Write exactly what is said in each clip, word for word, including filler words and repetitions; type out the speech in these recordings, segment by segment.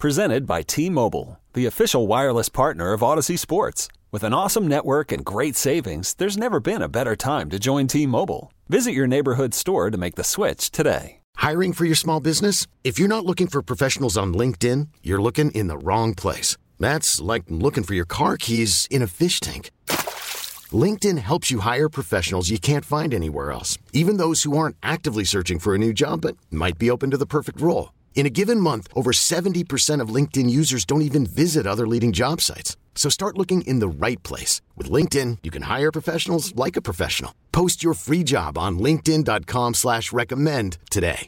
Presented by T-Mobile, the official wireless partner of Odyssey Sports. With an awesome network and great savings, there's never been a better time to join T-Mobile. Visit your neighborhood store to make the switch today. Hiring for your small business? If you're not looking for professionals on LinkedIn, you're looking in the wrong place. That's like looking for your car keys in a fish tank. LinkedIn helps you hire professionals you can't find anywhere else, even those who aren't actively searching for a new job but might be open to the perfect role. In a given month, over seventy percent of LinkedIn users don't even visit other leading job sites. So start looking in the right place. With LinkedIn, you can hire professionals like a professional. Post your free job on linkedin dot com slash recommend today.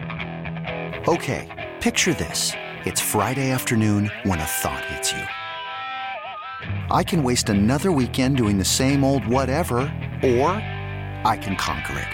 Okay, picture this. It's Friday afternoon when a thought hits you. I can waste another weekend doing the same old whatever, or I can conquer it.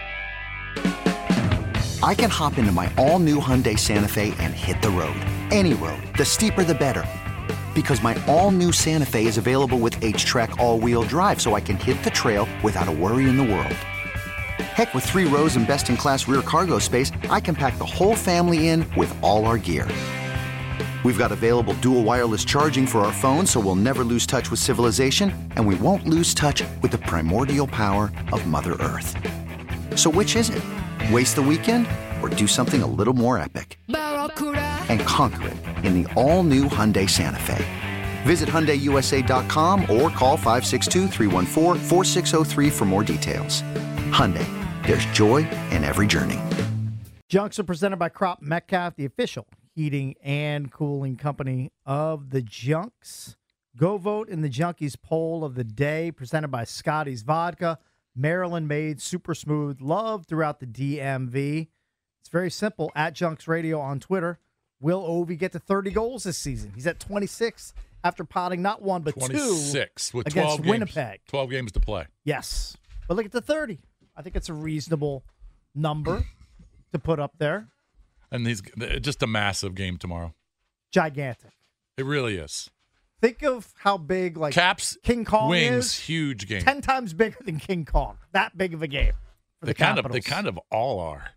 I can hop into my all-new Hyundai Santa Fe and hit the road. Any road. The steeper, the better. Because my all-new Santa Fe is available with H-Track all-wheel drive, so I can hit the trail without a worry in the world. Heck, with three rows and best-in-class rear cargo space, I can pack the whole family in with all our gear. We've got available dual wireless charging for our phones, so we'll never lose touch with civilization, and we won't lose touch with the primordial power of Mother Earth. So which is it? Waste the weekend or do something a little more epic? And conquer it in the all-new Hyundai Santa Fe. Visit Hyundai U S A dot com or call five six two, three one four, four six zero three for more details. Hyundai, there's joy in every journey. Junks are presented by Crop Metcalf, the official heating and cooling company of the Junks. Go vote in the Junkies poll of the day, presented by Scotty's Vodka. Maryland made, super smooth, loved throughout the D M V. It's very simple. At Junks Radio on Twitter. Will Ovi get to thirty goals this season? He's at twenty-six after potting not one but twenty-six two with against twelve games, Winnipeg. twelve games to play. Yes. But look at the thirty. I think it's a reasonable number to put up there. And he's just a massive game tomorrow. Gigantic. It really is. Think of how big like Caps, King Kong Wings, is. huge game. Ten times bigger than King Kong. That big of a game for They the kind Capitals. of, they kind of all are.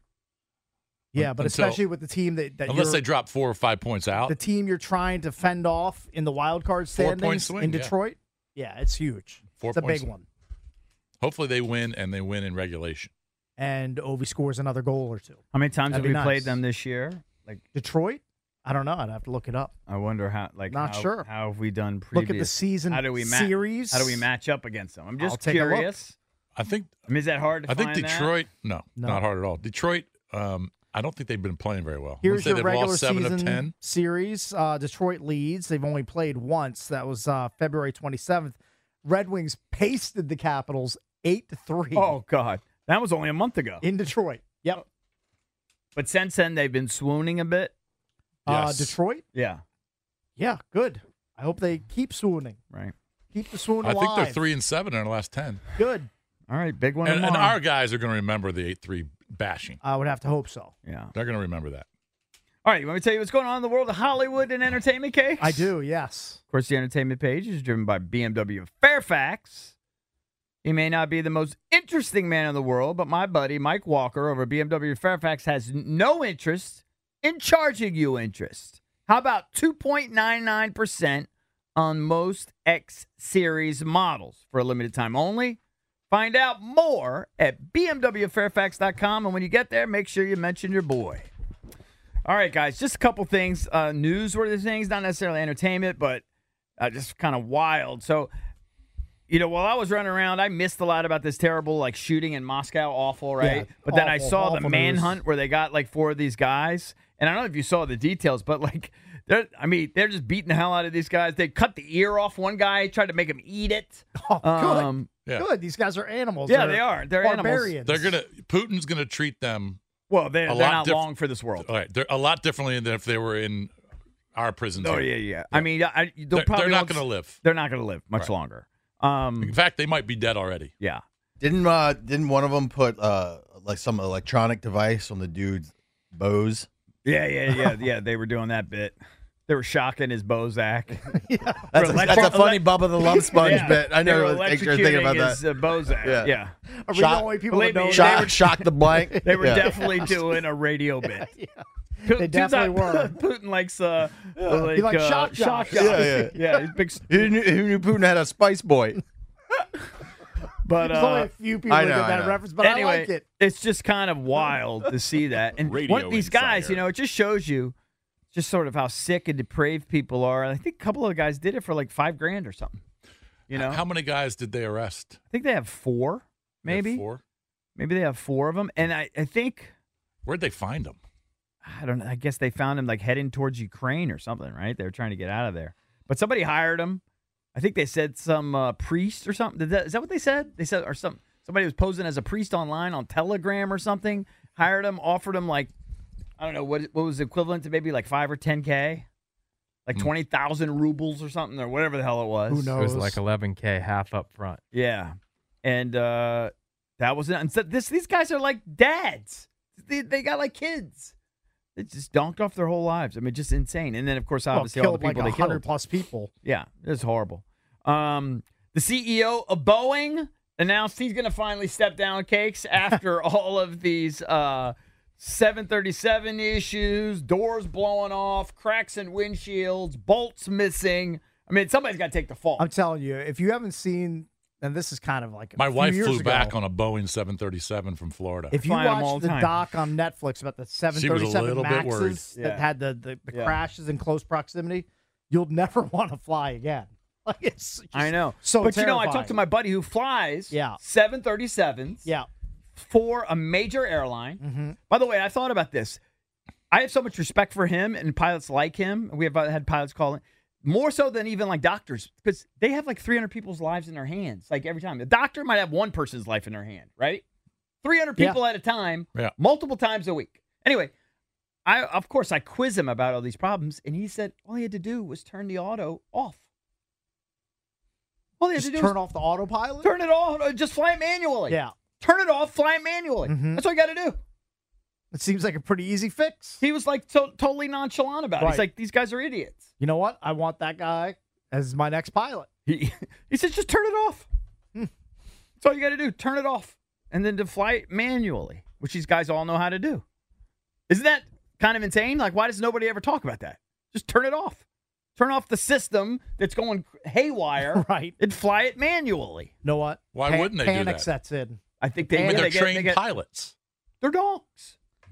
Yeah, but Until- especially with the team that, that unless you're, they drop four or five points out. the team you're trying to fend off in the wild card Four-point standings swing, in yeah. Detroit. Yeah, it's huge. Four it's a points. big one. Hopefully they win and they win in regulation. And Ovi scores another goal or two. How many times That'd have we be nice. played them this year? Like Detroit? I don't know. I'd have to look it up. I wonder how. Like Not how, sure. How have we done previous? Look at the season how do we ma- series. How do we match up against them? I'm I'll just take a look. curious. I think I mean, is that hard to I think find that? Detroit. No, No. not hard at all. Detroit. Um, I don't think they've been playing very well. Here's say your they've regular lost seven season of ten. series. Uh, Detroit leads. They've only played once. That was uh, February twenty-seventh. Red Wings pasted the Capitals eight to three. Oh God, that was only a month ago. in Detroit. Yep. But since then, they've been swooning a bit. Uh, Yes. Detroit. Yeah, Yeah, good. I hope they keep swooning. right. Keep the swoon I alive. think they're three and seven in their last ten. Good. All right, big one And, and tomorrow. our guys are going to remember the eight three bashing. I would have to hope so. Yeah. They're going to remember that. All right, you want me to tell you what's going on in the world of Hollywood and entertainment, Case? I do, yes. Of course, the entertainment page is driven by B M W of Fairfax. He may not be the most interesting man in the world, but my buddy Mike Walker over at B M W of Fairfax has no interest in charging you interest. How about two point nine nine percent on most X Series models for a limited time only? Find out more at B M W Fairfax dot com, and when you get there, make sure you mention your boy. All right, guys, just a couple things, uh, newsworthy things, not necessarily entertainment, but uh, just kind of wild. So, you know, while I was running around, I missed a lot about this terrible, like, shooting in Moscow. Awful, right? Yeah, but then I awful, saw the awful manhunt news. where they got, like, four of these guys. And I don't know if you saw the details, but, like, they're, I mean, they're just beating the hell out of these guys. They cut the ear off one guy, tried to make him eat it. Oh, good. Um, Yeah. Good. These guys are animals. Yeah, They're they are. They're animals. barbarians. They're gonna. They're gonna treat them Well, they're, A they're lot not diff- long for this world. all right. They're a lot differently than if they were in our prisons. Oh, here. yeah, yeah. I mean, I, they'll They're, probably they're not won't- going to live. They're not going to live much Right. longer. Um, In fact, they might be dead already. yeah. Didn't uh didn't one of them put uh like some electronic device on the dude's bows? Yeah, yeah, yeah, yeah. They were doing that bit. They were shocking his Bozak. That's, a, that's a funny Bubba the Love Sponge Yeah. bit. I They were never think you're thinking about electrocuting his, that. Uh, Bozak. Yeah. Yeah. Are we Shock- the only people believe that know me, that? Shock, shock the blank. They were Yeah. definitely doing a radio bit. They definitely were. Putin likes uh, like, He likes uh, shock jocks. jocks. Yeah, yeah. yeah. He's big. Who knew, who knew Putin had a Spice Boy? But There's only uh, a few people I that know, did I that know. reference, but anyway, I like it. it's just kind of wild to see that. And Radio one of these guys, insider. you know, it just shows you just sort of how sick and depraved people are. And I think a couple of guys did it for like five grand or something. You know, How many guys did they arrest? I think they have four, They have maybe. four. Maybe they have four of them. And I, I think, Where'd they find them? I don't know, I guess they found him like heading towards Ukraine or something, right? They were trying to get out of there. But somebody hired him. I think they said some uh, priest or something. Did that, is that what they said? They said, or some somebody was posing as a priest online on Telegram or something, hired him, offered him like, I don't know, what what was equivalent to maybe like five or ten K? Like Hmm. twenty thousand rubles or something, or whatever the hell it was. Who It knows? was like eleven K half up front. Yeah. And uh, that was it. And so this, these guys are like dads. They, they got like kids. They just donked off their whole lives. I mean, just insane. And then, of course, Well, obviously, all the killed people like they one hundred killed. plus people. Yeah, it's horrible. Um, the C E O of Boeing announced he's going to finally step down, Cakes, after all of these uh, seven thirty-seven issues, doors blowing off, cracks in windshields, bolts missing. I mean, somebody's got to take the fall. I'm telling you, if you haven't seen, and this is kind of like a My few wife years flew ago, back on a Boeing seven thirty-seven from Florida. If you Fly 'em all watch the the time. doc on Netflix about the seven She was a thirty-seven little bit worried. Maxes Yeah. that had the, the, the Yeah. crashes in close proximity, you'll never want to fly again. Like it's just I know. so but, you know, I terrifying. talked to my buddy who flies Yeah. seven thirty-sevens Yeah. for a major airline. Mm-hmm. By the way, I thought about this. I have so much respect for him and pilots like him. We have had pilots calling more so than even like doctors because they have like three hundred people's lives in their hands. Like every time, the doctor might have one person's life in their hand, right? three hundred Yeah. people at a time, Yeah. multiple times a week. Anyway, I of course I quiz him about all these problems, and he said all he had to do was turn the auto off. All he had Just to do turn was off the autopilot. turn it off, uh, just fly it manually. Yeah. Turn it off, fly it manually. Mhm. That's all you got to do. It seems like a pretty easy fix. He was like to- totally nonchalant about it. He's Right. like, these guys are idiots. You know what? I want that guy as my next pilot. He he says, just turn it off. Hmm. That's all you got to do. Turn it off. And then to fly it manually, which these guys all know how to do. Isn't that kind of insane? Like, why does nobody ever talk about that? Just turn it off. Turn off the system that's going haywire Right. and fly it manually. You know what? Why Pa- wouldn't they do panic that? sets in. I think they, I mean, yeah, they're they get, trained they get, pilots. they're dogs.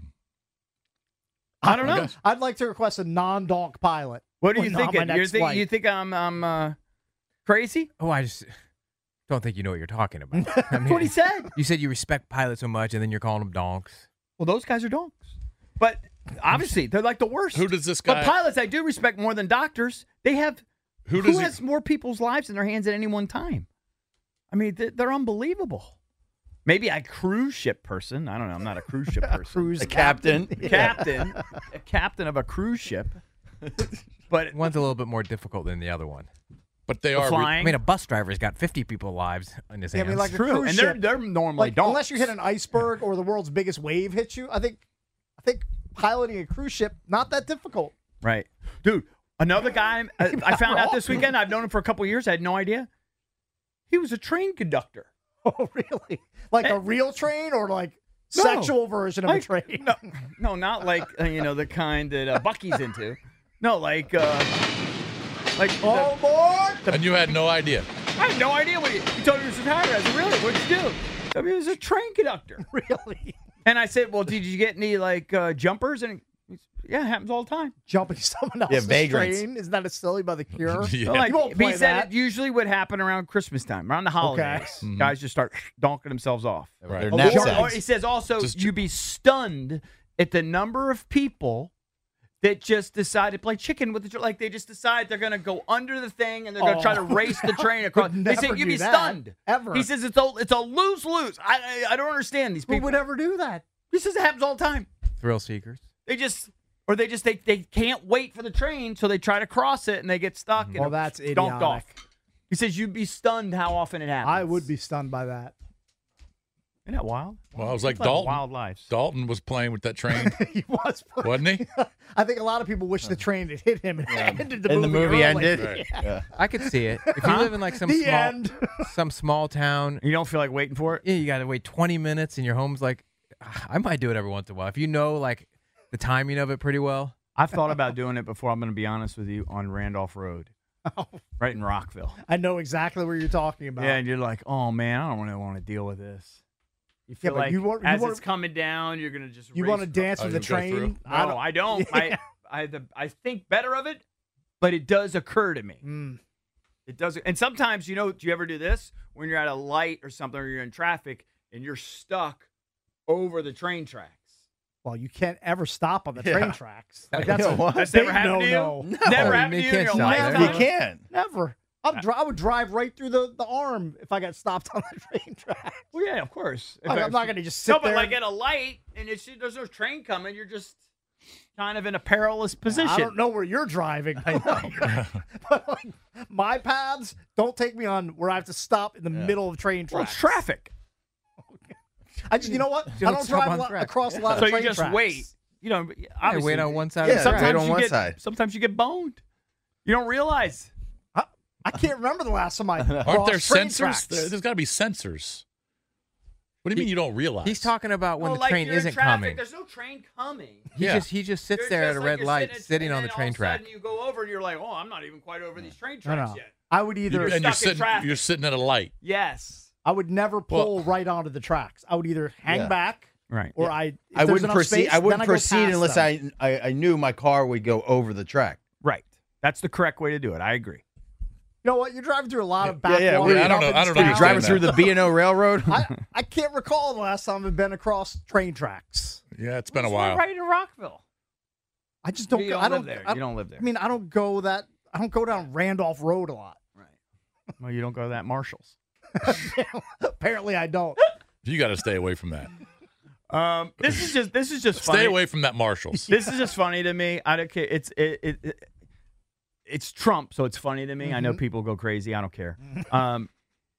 I don't know. guess. I'd like to request a non-donk pilot. What do you on my think? You next think flight. you think I'm I'm uh, crazy? Oh, I just don't think you know what you're talking about. I That's what he said. You said you respect pilots so much, and then you're calling them donks. Well, those guys are donks. But obviously, they're like the worst. Who does this guy? But pilots, I do respect more than doctors. They have Who who, does he- has more people's lives in their hands at any one time. I mean, they're, they're unbelievable. Maybe a cruise ship person. I don't know. I'm not a cruise ship person. Cruise The captain. captain, a captain of a cruise ship. But One's a little bit more difficult than the other one. But they the are. re- flying. I mean, a bus driver's got fifty people lives in his Yeah, I hands. mean, like a true, cruise and they're ship. they're normally Like, donks. unless you hit an iceberg or the world's biggest wave hits you, I think, I think piloting a cruise ship not that difficult. Right. Dude, another guy I, I found out this wrong. weekend, I've known him for a couple of years, I had no idea. He was a train conductor. Oh, really? Like a real train or like No. sexual version of Like, a train? No, no, not like, uh, you know, the kind that uh, Bucky's into. No, like, uh, like, Oh, boy! And you had no idea. the- I had no idea what he, he told me he was retired. I said, really? What'd you do? I mean, he was a train conductor. Really? And I said, well, did you get any, like, uh, jumpers? And he said, yeah, it happens all the time. Jumping someone Yeah, else's vagrants. train? Isn't that a silly by the Cure? Yeah. So, like, You won't he play said that. it usually would happen around Christmas time, around the holidays. Mhm. Guys just start donking themselves off. Right. They're Oh, knapsacks. sure. Or he says also, Just- you'd be stunned at the number of people that just decide to play chicken with the tr- like they just decide they're going to go under the thing and they're going to Oh. try to race the train across. Would They say never you'd do be that, stunned. ever. He says it's a it's a lose lose. I, I I don't understand these Who people. would ever do that? He says it happens all the time. Thrill seekers. They just or they just they, they can't wait for the train, so they try to cross it and they get stuck. And Well, that's donked idiotic. off. He says you'd be stunned how often it happens. I would be stunned by that. Isn't that wild? Well, it was like People have Dalton. Wild lives. Dalton was playing with that train, he was, wasn't he? I think a lot of people wish the train had hit him and ended the And the movie. movie early. ended. Right. Yeah. I could see it. If you live in like some The small, end. some small town, You don't feel like waiting for it? yeah, you got to wait twenty minutes, and your home's like. I might do it every once in a while if you know like the timing of it pretty well. I've thought about doing it before. I'm going to be honest with you on Randolph Road, Oh, right in Rockville. I know exactly what you're talking about. Yeah, and you're like, oh man, I don't really want to deal with this. You Yeah, feel but like you want- you as want- it's coming down, you're gonna just you race want to across- dance Oh, with the you go through? train? No, I don't. Yeah. I I, the, I think better of it, but it does occur to me. Mm. It does, and sometimes you know. Do you ever do this when you're at a light or something, or you're in traffic and you're stuck over the train tracks? Well, you can't ever stop on the Yeah. train tracks. Like, Yeah, that's a what? That's big never happened to you. no-no. No. Never You happened to you in can't your stop lifetime. there. You can. Never. I'd dri- I would drive right through the, the arm if I got stopped on the train track. Well, yeah, of course. If Like, I- I'm not going to just sit No, but there. like at a light and it's, there's no train coming, you're just kind of in a perilous position. I don't know where you're driving. I know. But like, my paths don't take me on where I have to stop in the middle of train Well, tracks. it's traffic. I just, you know what? You I don't don't stop drive on a lot, tracks. across a lot So of you train just tracks. wait. You know, I obviously, wait on one side Yeah, of the track. wait sometimes on you one get, side. Sometimes you get boned. You don't realize. I, I can't remember the last time I Aren't there crossed train sensors? tracks. There, has got to be sensors. What do you mean you don't realize? He's talking about when Well, the like train you're in isn't traffic, coming. There's no train coming. He Yeah. just he just sits You're there just at a like red you're light, sitting, sitting and on the then train all of a track. sudden You go over and you're like, oh, I'm not even quite over these train No, tracks no. yet. I would either. You- and you're stuck in sitting, traffic. you're sitting at a light. Yes. I would never pull Well- right onto the tracks. I would either hang Yeah. back Right. or I. If I there's wouldn't enough proceed. space, I wouldn't then I go proceed past unless them. I, I I knew my car would go over the track. Right. That's the correct way to do it. I agree. You know what? You're driving through a lot of Yeah, back yeah, water. we- I don't know- I don't know You're understand driving that. through the B and O Railroad. I, I can't recall the last time I've been across train tracks. Yeah, it's been a We're while. Right in Rockville. I just don't. You go, don't I live don't. there. I, You don't live there. I mean, I don't go that. I don't go down Randolph Road a lot. Right. Well, you don't go to that Marshalls. Apparently, I don't. You got to stay away from that. Um, this is just this is just funny. Stay away from that Marshalls. This is just funny to me. I don't care. It's it, it, it it's Trump, so it's funny to me. I know people go crazy. I don't care. Um,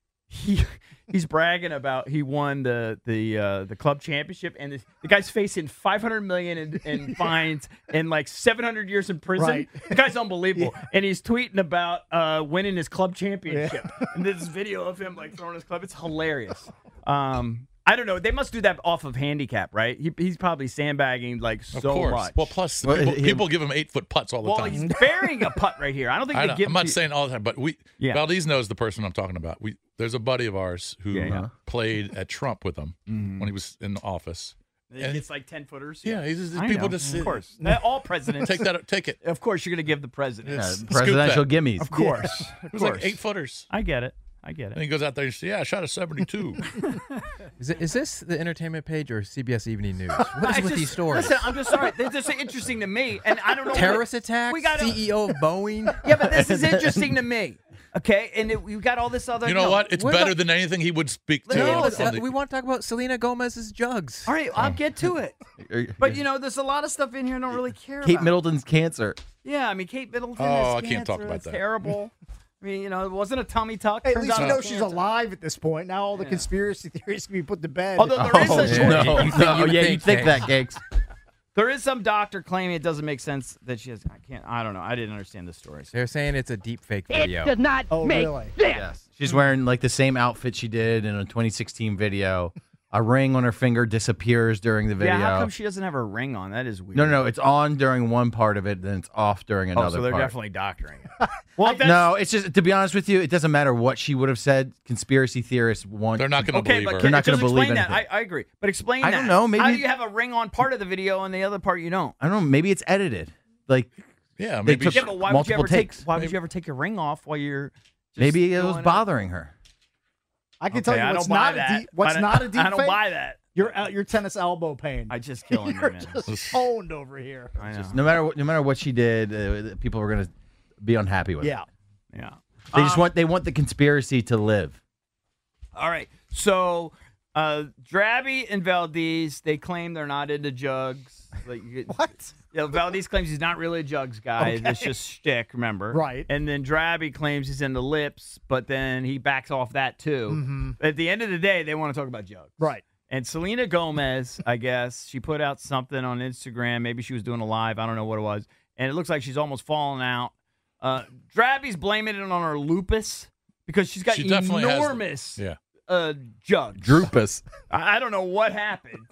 he he's bragging about he won the the uh, the club championship, and the, the guy's facing five hundred million in, in fines and like seven hundred years in prison. Right. The guy's unbelievable, and he's tweeting about uh, winning his club championship. And this video of him like throwing his club. It's hilarious. Um, I don't know. They must do that off of handicap, right? He, he's probably sandbagging like Of so course. much. Well, plus Well, people, him- people give him eight foot putts all the Well, time. he's burying a putt right here. I don't think I they know, give. I'm not to- saying all the time, but we Yeah. Valdez knows the person I'm talking about. We there's a buddy of ours who Yeah, yeah. played at Trump with him Mhm. when he was in the office. It gets like ten footers. Yeah, he's just, I people know. just of course. All presidents take that, take it. Of course, you're going to give the president. Yeah, Scoop presidential that. gimmies. Of course. It Of was like course. eight footers. I get it. I get And it. he goes out there and says, "Yeah, I shot a seventy-two." Is, it, is this the entertainment page or C B S Evening News? What I is with just- these stories? Listen, I'm just sorry. They're just interesting to me, and I don't know. Terrorist what, attacks? We gotta- C E O of Boeing? Yeah, but this is interesting to me. Okay, and it, we've got all this other. You know no, what? It's what better about- than anything he would speak to. No, on- listen, on the- we want to talk about Selena Gomez's jugs. All right, I'll get to it. But you know, there's a lot of stuff in here I don't really care Kate about. Middleton's cancer. Yeah, I mean, Kate Middleton. Oh, is I can't talk cancer. about It's that. Terrible. I mean, you know, it wasn't a tummy tuck. Hey, at Turns least out you know it's she's cancer. alive at this point. Now all the Yeah. conspiracy theories can be put to bed. Although there is Oh, a yeah. no, You- you think- no, you yeah, think you think that. that, Gakes. There is some doctor claiming it doesn't make sense that she has. I can't. I don't know. I didn't understand the story. So. They're saying it's a deep fake video. oh, really? Yes. She's wearing like the same outfit she did in a twenty sixteen video. A ring on her finger disappears during the video. Yeah, how come she doesn't have a ring on? That is weird. no, no, no, it's on during one part of it, then it's off during Oh, another so they're part. definitely doctoring it. Well, that's, No, it's just to be honest with you, it doesn't matter what she would have said. Conspiracy theorists want. They're not going to Okay, believe but her. can, not just gonna believe explain that. I, anything. I agree, but explain I that. don't know, maybe- how do you have a ring on part of the video and the other part you don't? I don't know. Maybe it's edited. Like yeah, they maybe. took she- Yeah, but why would you multiple ever takes. take? Why would Maybe- you ever take your ring off while you're? Just maybe it was going bothering her. I can Okay, tell you I what's don't buy not a that. deep. What's I don't- not a deep I don't fake? buy that. Your el- your tennis elbow pain. I just killing you, You're man. just owned over here. I know. No matter what, no matter what she did, uh, people were gonna be unhappy with Yeah. it. Yeah. They just Um, want they want the conspiracy to live. All right. So, uh, Drabby and Valdez, they claim they're not into jugs. Like, you get- What? Yeah, Valdez claims he's not really a jugs guy. Okay. It's just shtick, remember? Right. And then Drabby claims he's into lips, but then he backs off that too. Mm-hmm. At the end of the day, they want to talk about jugs. Right. And Selena Gomez, I guess, she put out something on Instagram. Maybe she was doing a live. I don't know what it was. And it looks like she's almost fallen out. Uh, Drabby's blaming it on her lupus because she's got She definitely has- enormous Yeah. uh, jugs. Droopus. I, I don't know what happened.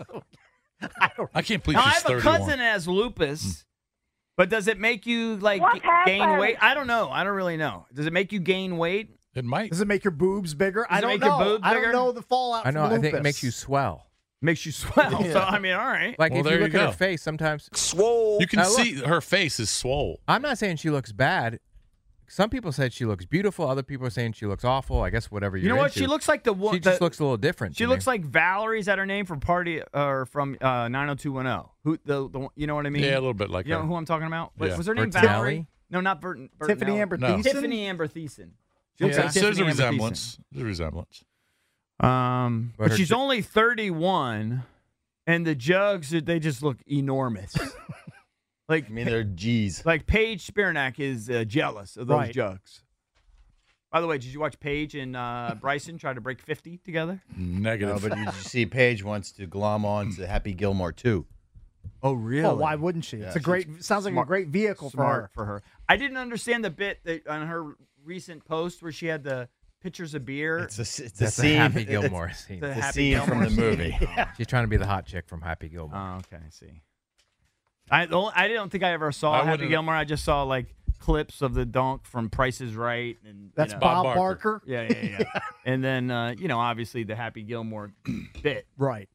I can't believe Now, I she's have a thirty-one. cousin that has lupus, but does it make you like What g- gain happened? weight? I don't know. I don't really know. Does it make you gain weight? It might. Does it make your boobs bigger? I it don't make know. your boobs I bigger? don't know the fallout I from know. I think it lupus. makes you swell. Makes you swell. So I mean, all right. Like Well, if you there look you at go. her face, sometimes You can Now, look. see her face is swole. I'm not saying she looks bad. Some people said she looks beautiful. Other people are saying she looks awful. I guess whatever you're You know what? into. She looks like the one. She just looks a little different. She to looks me. like Valerie. Is that her name from Party or from uh, nine oh two one oh? Who the, the one- you know what I mean? Yeah, a little bit like You know her. who I'm talking about? What- Yeah. Was her name Bertinelli? Valerie? No, not Burton. Tiffany Amber No. Thiessen? Tiffany Amber Thiessen. She looks Yeah. like There's a Tiffany Amber Thiessen. resemblance. There's a resemblance. Um, But but, her she's ju- only thirty-one, and the jugs they just look enormous. like I mean, they're G's. like Paige Spiranac is uh, jealous of those Right. jugs. By the way, did you watch Paige and uh, Bryson try to break fifty together? Negative. No, but you see, Paige wants to glom on to Happy Gilmore too. Oh, really? Well, why wouldn't she? Yeah, It's a great. Sounds like smart- a great vehicle for Smart her. for her. I didn't understand the bit that on her recent post where she had the pictures of beer. It's a, it's a That's scene. a Happy it's- Gilmore scene. the The Happy scene from Gilmore the movie. She's trying to be the hot chick from Happy Gilmore. Oh, okay, I see. I the only- I don't think I ever saw I Happy wouldn't- Gilmore. I just saw like clips of the donk from Price is Right, and That's you know, Bob, Bob Barker. Barker. Yeah, yeah, yeah. and then uh, you know, obviously the Happy Gilmore bit. Right.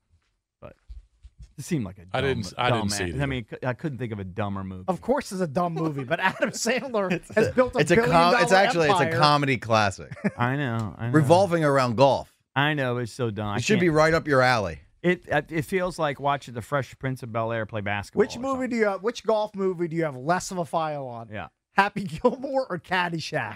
It seemed like a. Dumb, I didn't- I didn't dumb see it act. I either. mean, I couldn't think of a dumber movie. Of course, it's a dumb movie, but Adam Sandler has built a It's a billion com- dollar It's actually it's a empire. comedy classic I know, I know. revolving around golf. I know, it's so dumb. I It should be can't- right up your alley. It it feels like watching the Fresh Prince of Bel Air play basketball. Which or movie something. do you have? Which golf movie do you have less of a file on? Yeah. Happy Gilmore or Caddyshack?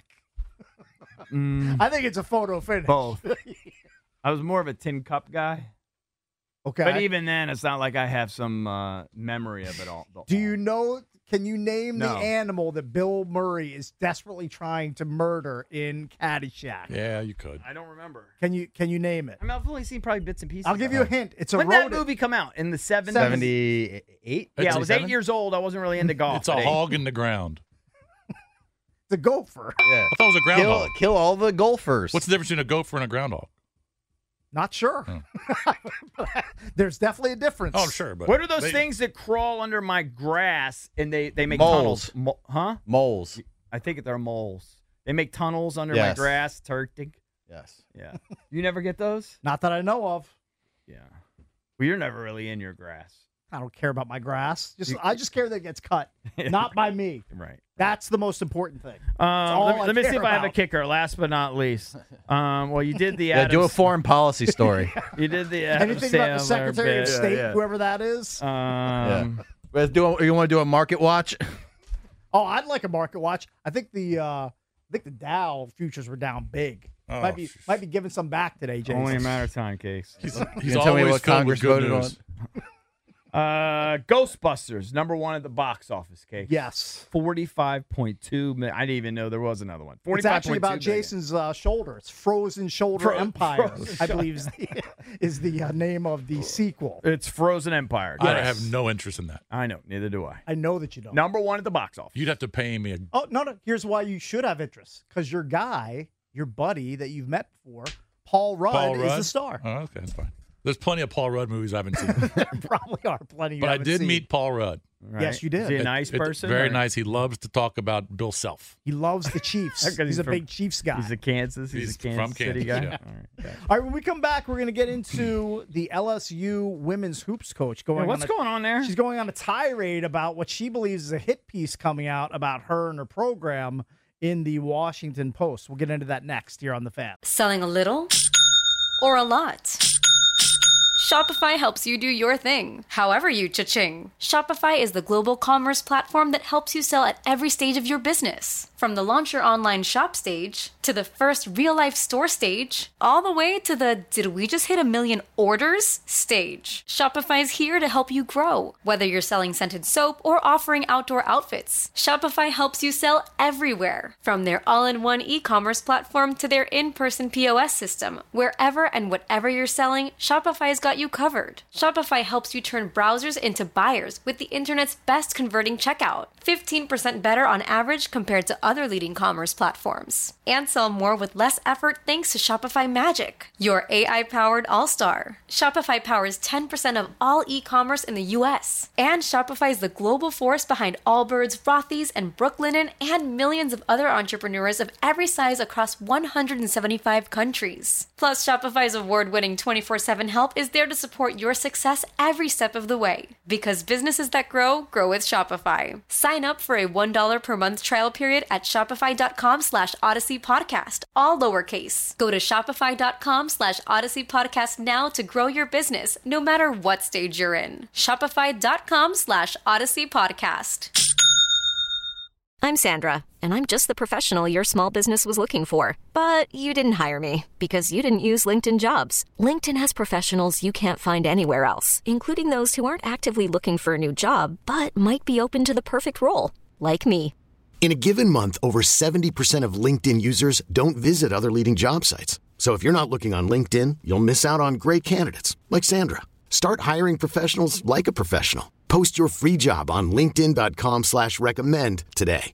Mm, I think it's a photo finish. both. I was more of a Tin Cup guy. Okay. But even then, it's not like I have some uh, memory of it all. do you know? Can you name No. the animal that Bill Murray is desperately trying to murder in Caddyshack? Yeah, you could. I don't remember. Can you Can you name it? I mean, I've only seen probably bits and pieces. I'll give of you a it. hint. It's a When did that rodent. movie come out? In the seventies? Seventy-eight. Yeah, I It's a was eight seven? years old. I wasn't really into golf. It's a at eight. hog in the ground. It's a gopher. Yeah. I thought it was a Kill, groundhog. kill all the golfers. What's the difference between a gopher and a groundhog? Not sure. There's definitely a difference. Oh, sure, but What are those they- things that crawl under my grass and they, they make Moles. tunnels? Mo- huh? moles? I think they're moles. They make tunnels under my Yes. grass. Turkey. Yes. Yeah. You never get those? Not that I know of. Yeah. Well, you're never really in your grass. I don't care about my grass. Just You- I just care that it gets cut, not by me. Right. That's the most important thing. Um, all let me, I let me see care if I have a about. kicker. Last but not least, um, well, you did the Yeah, do a Adams- foreign policy story. You did the Adam Anything about the Sandler Secretary of bit. State, Yeah, whoever that is. yeah. Um, Let's do a, you want to do a market watch? Oh, I'd like a market watch. I think the uh, I think the Dow futures were down big. Oh, might be jeez. might be giving some back today, Jason. Only a matter of time, Case. He's, You he's gonna tell me always what filled Congress with good voted news. on? Uh, Ghostbusters, number one at the box office, Case. Yes. forty-five point two million. I didn't even know there was another one. It's actually about forty-five point two million. Jason's uh, shoulder. It's Frozen Shoulder Fro- Empire, Frozen I believe is the, is the uh, name of the sequel. It's Frozen Empire. I Yes. have no interest in that. I know. Neither do I. I know that you don't. Number one at the box office. You'd have to pay me a. Oh, no, no. Here's why you should have interest. Because your guy, your buddy that you've met before, Paul Rudd, Paul is Rudd? the star. Oh, okay, that's fine. There's plenty of Paul Rudd movies I haven't seen, There probably are plenty you but I haven't did seen. meet Paul Rudd. Right? Yes, you did. Is he a It- nice it's person? Very or- nice. He loves to talk about Bill Self. He loves the Chiefs. 'Cause he's, he's a from- big Chiefs guy. He's a Kansas. He's, He's a Kansas from City Kansas, guy. yeah. All right, okay. All right, when we come back, we're going to get into the L S U women's hoops coach going Yeah, what's on a, going on there? She's going on a tirade about what she believes is a hit piece coming out about her and her program in the Washington Post. We'll get into that next here on The Fan. Selling a little or a lot? Shopify helps you do your thing, however you cha-ching. Shopify is the global commerce platform that helps you sell at every stage of your business. From the launch your online shop stage, to the first real-life store stage, all the way to the did we just hit a million orders stage. Shopify's here to help you grow. Whether you're selling scented soap or offering outdoor outfits, Shopify helps you sell everywhere. From their all-in-one e-commerce platform to their in-person P O S system, wherever and whatever you're selling, Shopify's got you you covered. Shopify helps you turn browsers into buyers with the internet's best converting checkout. fifteen percent better on average compared to other leading commerce platforms. And sell more with less effort thanks to Shopify Magic, your A I-powered all-star. Shopify powers ten percent of all e-commerce in the U S. And Shopify is the global force behind Allbirds, Rothy's, and Brooklinen, and millions of other entrepreneurs of every size across one hundred seventy-five countries. Plus, Shopify's award-winning twenty-four seven help is there to support your success every step of the way. Because businesses that grow, grow with Shopify. Sign up for a one dollar per month trial period at shopify.com slash Odyssey Podcast, all lowercase. Go to shopify.com slash Odyssey Podcast now to grow your business, no matter what stage you're in. Shopify.com slash Odyssey Podcast. I'm Sandra, and I'm just the professional your small business was looking for. But you didn't hire me because you didn't use LinkedIn Jobs. LinkedIn has professionals you can't find anywhere else, including those who aren't actively looking for a new job, but might be open to the perfect role, like me. In a given month, over seventy percent of LinkedIn users don't visit other leading job sites. So if you're not looking on LinkedIn, you'll miss out on great candidates like Sandra. Start hiring professionals like a professional. Post your free job on linkedin.com slash recommend today.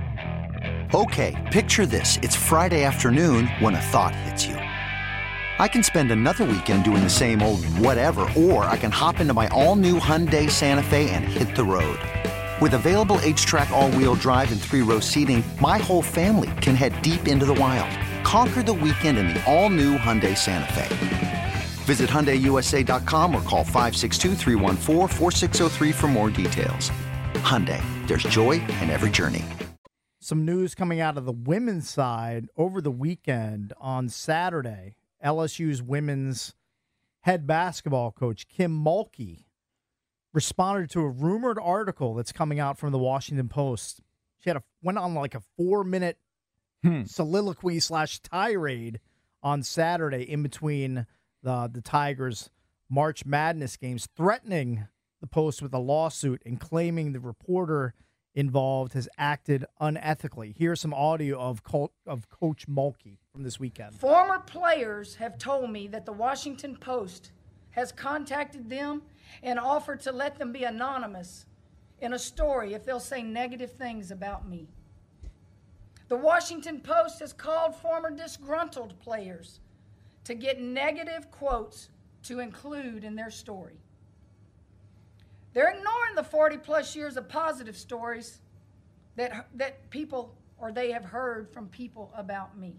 Okay, picture this. It's Friday afternoon when a thought hits you. I can spend another weekend doing the same old whatever, or I can hop into my all-new Hyundai Santa Fe and hit the road. With available H-Track all-wheel drive and three-row seating, my whole family can head deep into the wild. Conquer the weekend in the all-new Hyundai Santa Fe. Visit Hyundai U S A dot com or call five six two, three one four, four six zero three for more details. Hyundai, there's joy in every journey. Some news coming out of the women's side over the weekend. On Saturday, L S U's women's head basketball coach, Kim Mulkey, responded to a rumored article that's coming out from the Washington Post. She had a, went on like a four-minute hmm. soliloquy slash tirade on Saturday in between the, the Tigers' March Madness games, threatening the Post with a lawsuit and claiming the reporter involved has acted unethically. Here's some audio of, Col- of Coach Mulkey from this weekend. Former players have told me that the Washington Post has contacted them and offered to let them be anonymous in a story if they'll say negative things about me. The Washington Post has called former disgruntled players to get negative quotes to include in their story. They're ignoring the forty plus years of positive stories that, that people or they have heard from people about me.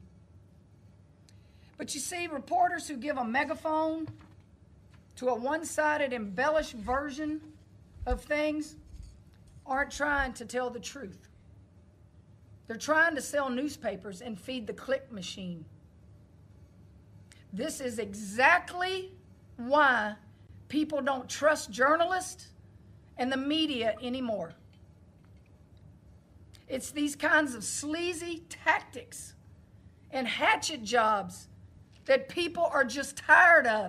But you see, reporters who give a megaphone to a one-sided, embellished version of things aren't trying to tell the truth. They're trying to sell newspapers and feed the click machine. This is exactly why people don't trust journalists and the media anymore. It's these kinds of sleazy tactics and hatchet jobs that people are just tired of.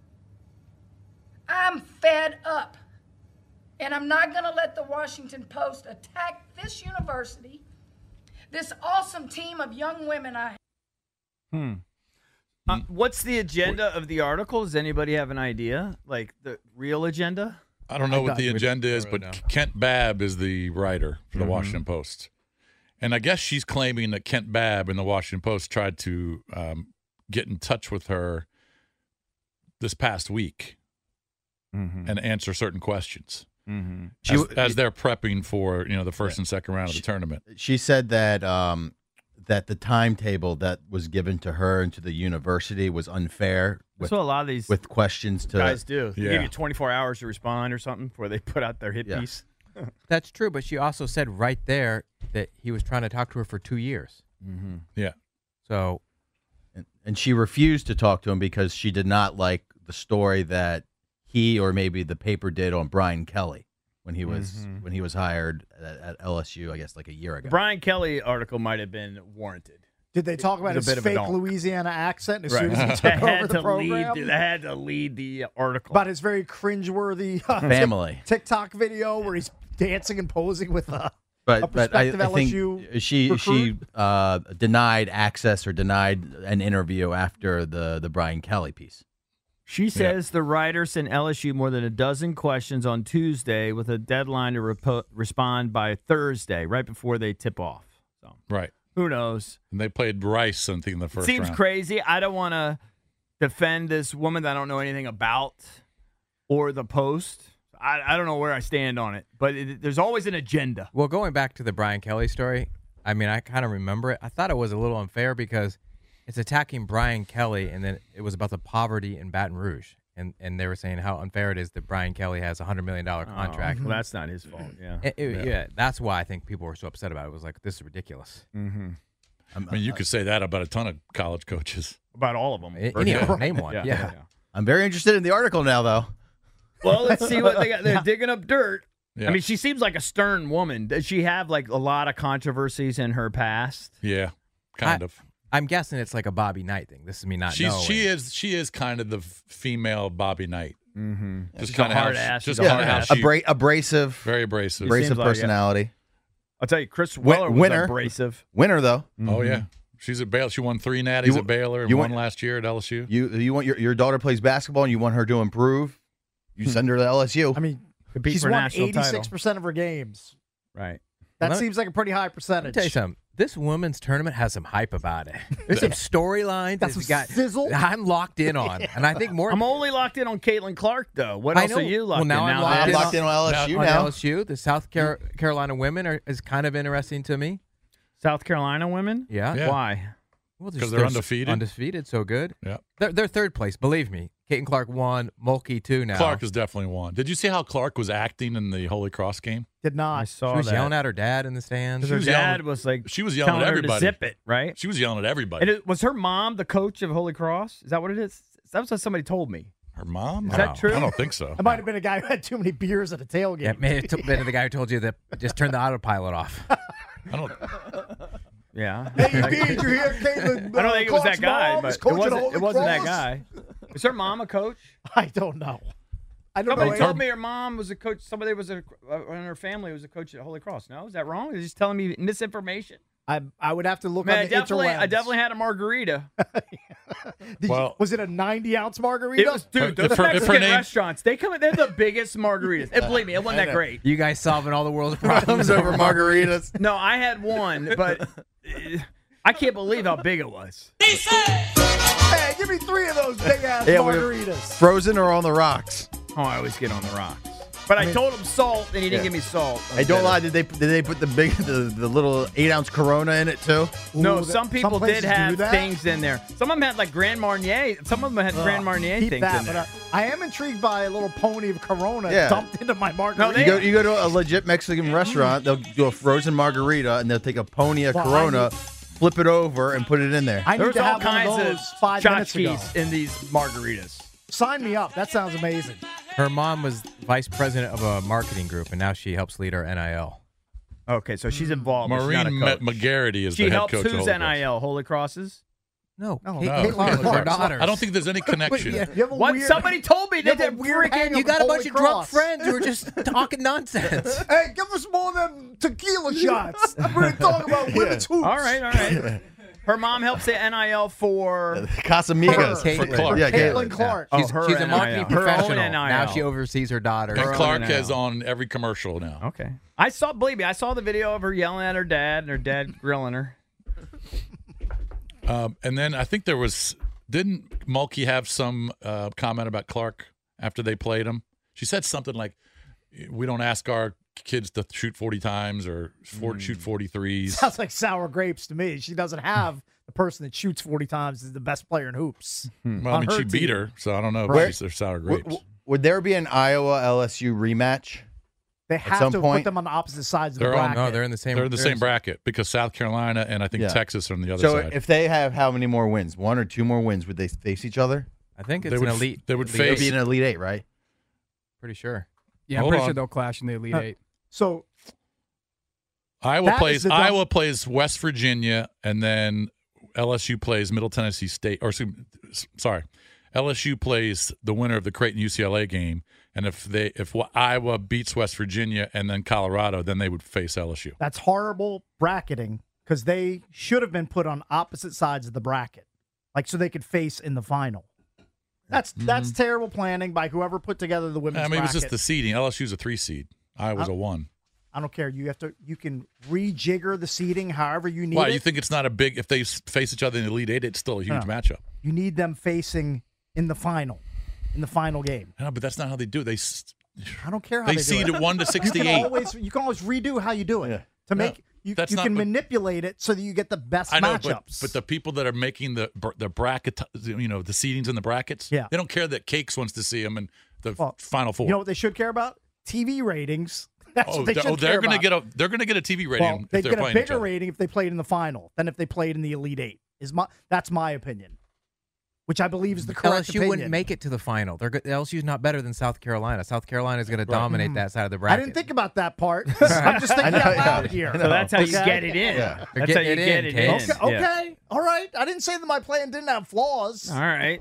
I'm fed up, and I'm not going to let the Washington Post attack this university, this awesome team of young women I have. Hmm. Uh, what's the agenda of the article? Does anybody have an idea? Like the real agenda? I don't know I what the got- agenda is, but know. Kent Babb is the writer for the Mhm. Washington Post. And I guess she's claiming that Kent Babb in the Washington Post tried to um, get in touch with her this past week Mhm. and answer certain questions Mhm. as, She- as they're prepping for you know the first and second round of the tournament. She said that um, that the timetable that was given to her and to the university was unfair. That's what a lot of these with questions to guys do. They Yeah. give you twenty-four hours to respond or something before they put out their hit Yeah. piece. That's true, but she also said right there that he was trying to talk to her for two years. Mm-hmm. Yeah. So, and, and she refused to talk to him because she did not like the story that he or maybe the paper did on Brian Kelly when he was Mhm. when he was hired at, at L S U, I guess, like a year ago. Brian Kelly article might have been warranted. Did they talk about He's his a bit of a fake donk. Louisiana accent as Right. soon as he They took had over the to program? lead. They had to lead the article. About his very cringeworthy uh, Family. Tik- TikTok video where he's dancing and posing with a, a But but I, prospective I L S think U she recruit? she uh, denied access or denied an interview after the the Brian Kelly piece. She says the writer sent L S U more than a dozen questions on Tuesday with a deadline to repo- respond by Thursday, right before they tip off. So Right. who knows? And they played Rice, I think, in the first Seems round. crazy. I don't want to defend this woman that I don't know anything about or the Post. I, I don't know where I stand on it, but it, there's always an agenda. Well, going back to the Brian Kelly story, I mean, I kind of remember it. I thought it was a little unfair because it's attacking Brian Kelly, and then it was about the poverty in Baton Rouge. And and they were saying how unfair it is that Brian Kelly has a one hundred million dollars contract. Oh, well, that's not his fault, yeah. It- it- Yeah. yeah. That's why I think people were so upset about it. It was like, this is ridiculous. Mm-hmm. I mean, you could say that about a ton of college coaches. About all of them. A- Any of them, name one. Yeah, Yeah. yeah. I'm very interested in the article now, though. Well, let's see what they got. They're digging up dirt. Yeah. I mean, she seems like a stern woman. Does she have like a lot of controversies in her past? Yeah, kind I- of. I'm guessing it's like a Bobby Knight thing. This is me not She's knowing. she is she is kind of the f- female Bobby Knight. Mm-hmm. Just She's kind a of hard how she- ass. just She's a kind of hard how ass. she Abra- abrasive, very abrasive. abrasive seems like it. personality. I'll tell you, Chris Win- Weller was winner. abrasive. Winner though. Oh yeah, she's at Baylor. She won three natties You- at Baylor and you one want- last year at L S U. You you want your your daughter plays basketball and you want her to improve. You send her to L S U. I mean, Compete she's for a won national title. eighty-six percent of her games. Right. That Let- seems like a pretty high Let me percentage. tell you something. This women's tournament has some hype about it. There's some storylines. Got It's some got- sizzle. I'm locked in on, and I think more. I'm only locked in on Caitlin Clark, though. What I else know. are you Well, locked now in? I'm Now locked I'm in this- locked in on L S U on now. L S U. The South Car- Carolina women are is kind of interesting to me. South Carolina women? Yeah. Yeah. Why? Well, 'Cause they're undefeated. Undefeated, so good. Yeah. They're, they're third place. Believe me. Caitlin Clark won. Mulkey two now. Clark has definitely won. Did you see how Clark was acting in the Holy Cross game? Did not. I saw She was that. yelling at her dad in the stands. Because her was dad yelling- was like She was yelling telling at her to everybody. zip it, right? She was yelling at everybody. And it, was her mom the coach of Holy Cross? Is that what it is? That was what somebody told me. Her mom? Is I that don't- true? I don't think so. It might have been a guy who had too many beers at a tailgate. Yeah, maybe it took been the guy who told you that just turn the autopilot off. I don't. Yeah. Hey, did you hear Caitlin? I don't think it was Clark's that guy, mom but is it coaching wasn't, Holy it wasn't that Cross? guy. Is her mom a coach? I don't know. I don't Somebody know. told any- me her mom was a coach. Somebody was a uh, in her family was a coach at Holy Cross. No, is that wrong? Is he just telling me misinformation? I I would have to look Man, on I the definitely, interwebs. I definitely had a margarita. Did Well- you, was it a ninety ounce margarita? It was, dude. If Those her- if her Mexican name- restaurants, they come. in They're the biggest margaritas. And believe me, it wasn't that great. You guys solving all the world's problems Comes over margaritas. No, I had one, but uh, I can't believe how big it was. Hey, give me three of those big ass Yeah, we- margaritas. Frozen or on the rocks? Oh, I always get on the rocks. But I, told him salt, and he didn't Yeah. give me salt. Hey, don't lie. Did they did they put the big the, the little eight ounce Corona in it too? No, Ooh, that- some people places did do have that. things in there. Some of them had like Grand Marnier. Some of them had Grand Marnier Keep things that, in but, there. uh, I am intrigued by a little pony of Corona Yeah. dumped into my margarita. You go you go to a legit Mexican restaurant. They'll do a frozen margarita and they'll take a pony of Well, I Corona, need- flip it over, and put it in there. I There need was to all have one kinds of of those five minutes ago. tchotchkes in these margaritas. Sign me up. That sounds amazing. Her mom was vice president of a marketing group, and now she helps lead our N I L. Okay, so she's involved. but she's not a Maureen coach. Ma- McGarity is She the head helps coach of who's Holy N I L? Holy Crosses? No, No, Kate- No. Caitlin Clark, No. her daughters. I don't think there's any connection. You have a What? weird- Somebody told me you they have a did weird freaking. hang You got a Holy bunch of drunk Cross. friends who are just talking nonsense. Hey, give us more of them tequila shots. We're going to talk about women's hoops. All right, all right. Her mom helps the N I L for. Casamigas. Her. For Clark. Yeah, Caitlin Caitlin. Clark. Oh, She's, her she's a N I L. marketing Her own professional. N I L. Now she oversees her daughters. And Her Clark own N I L. is on every commercial now. Okay. I saw, believe me, I saw the video of her yelling at her dad and her dad grilling her. Um, and then I think there was didn't Mulkey have some uh, comment about Clark after they played him? She said something like, "We don't ask our kids to shoot forty times or for, shoot forty-threes." Sounds like sour grapes to me. She doesn't have the person that shoots forty times is the best player in hoops. Well, I on mean, her she beat team. her, so I don't know if Right. she's their sour W- grapes. w- would there be an Iowa L S U rematch? They have some to point- put them on the opposite sides of the They're on- bracket. No, they're in the same. They're in the they're same bracket because South Carolina and I think Yeah. Texas are on the other So side. if they have how many more wins? One or two more wins? Would they face each other? I think They it's would an f- elite. they would elite It would face- be an elite eight, right? Pretty sure. Yeah, I'm Hold pretty on. sure they'll clash in the Elite Uh, Eight. So Iowa that is plays the dumb- Iowa plays West Virginia, and then L S U plays Middle Tennessee State. Or excuse me, s- sorry, L S U plays the winner of the Creighton U C L A game, and if they if Iowa beats West Virginia and then Colorado, then they would face L S U. that's horrible bracketing because they should have been put on opposite sides of the bracket, like so they could face in the final. That's that's terrible planning by whoever put together the women's I mean, it was bracket. just the seeding. L S U's a three seed. Iowa's Uh, a one. I don't care. You have to. You can rejigger the seating however you need Why it. you think it's not a big? If they s- face each other in the Elite Eight, it's still a huge No. matchup. You need them facing in the final, in the final game. I know, but that's not how they do it. They s- I don't care how They they, seed do it it. one to You can sixty-eight. always you can always redo how you do it to make you, That's you not- can but- manipulate it so that you get the best I know, but, matchups. but the people that are making the br- the bracket, you know, the seedings in the brackets, Yeah. they don't care that Cakes wants to see them in the Well, Final Four. You know what they should care about? T V ratings. That's oh, what they they're, should oh, they're care gonna about. get a they're gonna get a T V rating Well, if they'd they're get a playing each bigger other. rating if they played in the final than if they played in the Elite Eight. Is my that's my opinion, which I believe is the correct L S U opinion. wouldn't make it to the final. They're go- L S U's not better than South Carolina. South Carolina is going to dominate that side of the I bracket. didn't think about that part. I'm just thinking I know, out yeah. loud here. So that's how you Okay? get it in. Yeah. They're That's how you getting it get in, it in. Case. Okay, Yeah. okay. All right. I didn't say that my plan didn't have flaws. All right.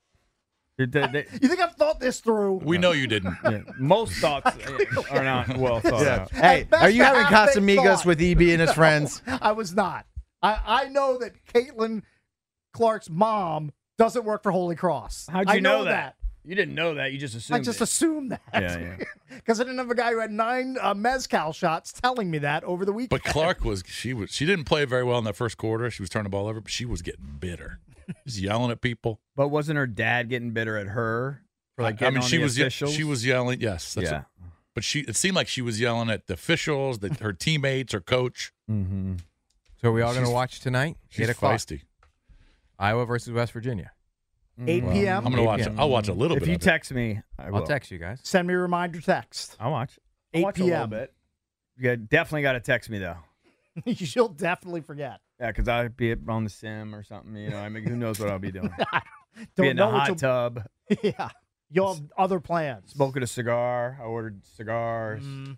You're de- de- You think I've thought this through? We know you didn't. yeah, most thoughts uh, are not well thought Yeah. out. Hey, At best, are you a having half-baked Casamigos thought. with E B and his friends? I was not. I, I know that Caitlin Clark's mom doesn't work for Holy Cross. How'd you I know, that? You didn't know that. You just assumed I just it. assumed that. Yeah, yeah. Because I didn't have a guy who had nine uh, mezcal shots telling me that over the weekend. But Clark was she was she didn't play very well in that first quarter. She was turning the ball over, but she was getting bitter. She's yelling at people. But wasn't her dad getting bitter at her for like I getting mean, on she the was ye- officials? she was yelling. Yes, that's Yeah. it. But she it seemed like she was yelling at the officials, that her teammates, her coach. Mm-hmm. So are we all going to She's- watch tonight? She's Eight o'clock. feisty. Iowa versus West Virginia. eight p.m. I'm gonna eight watch p.m. it. I'll watch a little If bit. you of it. text me, I will. I'll text you guys. Send me a reminder text. I'll watch. I'll eight watch a little p.m. bit. You definitely got to text me though. You'll definitely forget. Yeah, because I'll be on the sim or something. You know, I mean, who knows what I'll be doing? Don't be in the know what hot you'll- tub, Yeah. You'll have other plans. smoking a cigar. I ordered cigars. Mm.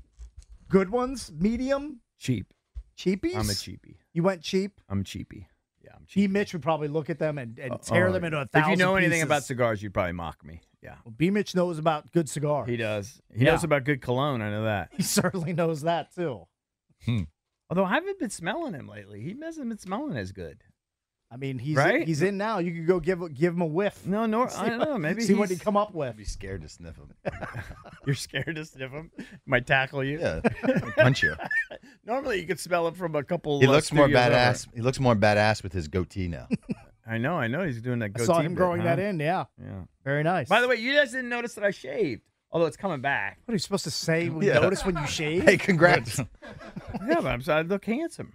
Good ones? Medium? Cheap. Cheapies? I'm a cheapie. You went cheap? I'm cheapie. Yeah, I'm B. cheap. Mitch would probably look at them and, and tear Oh, them into a If thousand you know anything pieces. about cigars, you'd probably mock me. Yeah, Well, B. Mitch knows about good cigars. he does. He Yeah. knows about good cologne. I know that. He certainly knows that, too. Although I haven't been smelling him lately. He hasn't been smelling as good. I mean, he's Right? he's in now. You could go give give him a whiff. No, no, See I don't what- know. Maybe see what he he's- come up with. I'd be scared to sniff him. You're scared to sniff him. Might tackle you. Yeah, punch you. Normally, you could smell it from a couple. He uh, looks more studios over. badass. He looks more badass with his goatee now. I know. I know. He's doing that I goatee. saw him bit, growing huh? that in. Yeah, Yeah. very nice. By the way, you guys didn't notice that I shaved, although it's coming back. what are you supposed to say? We Yeah. notice when you shave. Hey, congrats. Yeah, but I'm sorry. I look handsome.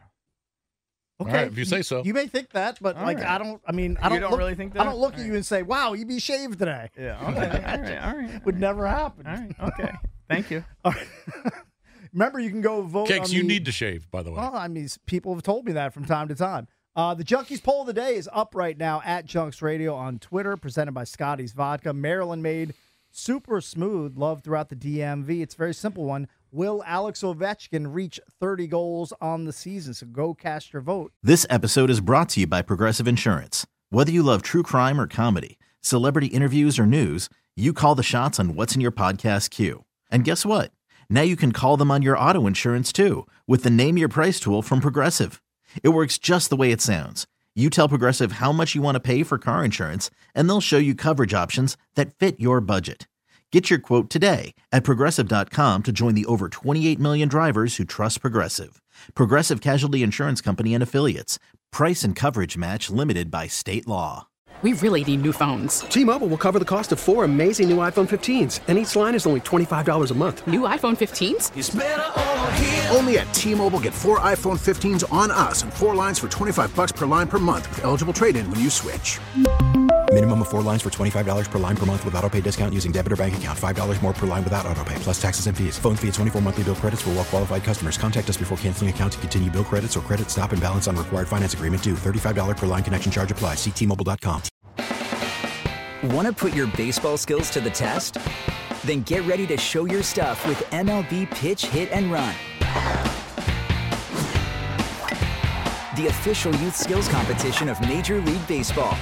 Okay, All right, if you say so. You may think that, but All like right. I don't. I mean, I You don't, don't look, really think I that? don't look All at you right. and say, "Wow, you be shaved today." Yeah. Okay. all right. All right. Would never happen. All right. Okay. Thank you. All right. Remember, you can go vote. Cakes, on you the- need to shave, by the way. Well, I mean, people have told me that from time to time. Uh, the Junkies poll of the day is up right now at Junks Radio on Twitter, presented by Scotty's Vodka. Maryland made super smooth, love throughout the D M V. It's a very simple one. Will Alex Ovechkin reach thirty goals on the season? So go cast your vote. This episode is brought to you by Progressive Insurance. Whether you love true crime or comedy, celebrity interviews or news, you call the shots on what's in your podcast queue. And guess what? Now you can call them on your auto insurance too with the Name Your Price tool from Progressive. It works just the way it sounds. You tell Progressive how much you want to pay for car insurance, and they'll show you coverage options that fit your budget. Get your quote today at Progressive dot com to join the over twenty-eight million drivers who trust Progressive. Progressive Casualty Insurance Company and Affiliates. Price and coverage match limited by state law. We really need new phones. T-Mobile will cover the cost of four amazing new iPhone fifteens, and each line is only twenty-five dollars a month. New iPhone fifteens? It's better over here. Only at T-Mobile, get four iPhone fifteens on us and four lines for twenty-five bucks per line per month with eligible trade-in when you switch. Minimum of four lines for twenty-five dollars per line per month with autopay discount using debit or bank account. five dollars more per line without autopay, plus taxes and fees. Phone fee at twenty-four monthly bill credits for well-qualified customers. Contact us before canceling account to continue bill credits or credit stop and balance on required finance agreement due. thirty-five dollars per line connection charge applies. See T Mobile dot com. Want to put your baseball skills to the test? Then get ready to show your stuff with M L B Pitch, Hit, and Run. The official youth skills competition of Major League Baseball.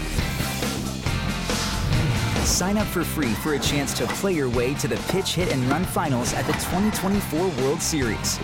Sign up for free for a chance to play your way to the Pitch, Hit, and Run finals at the twenty twenty-four World Series.